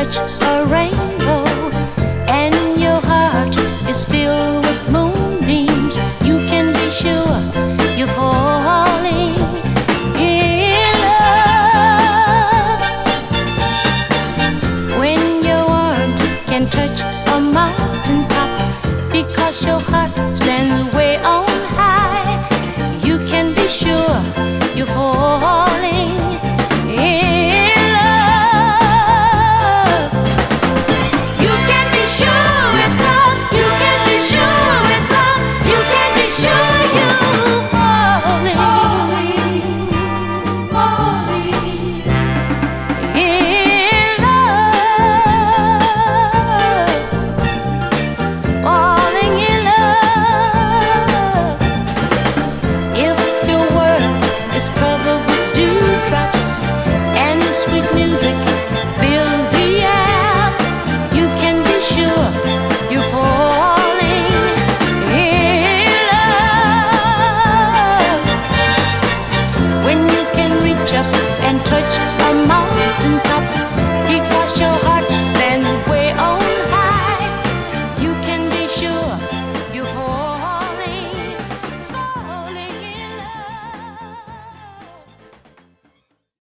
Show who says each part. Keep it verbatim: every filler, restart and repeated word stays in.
Speaker 1: touch a rainbow and your heart is filled with moonbeams, you can be sure you're falling in love. When your arms can touch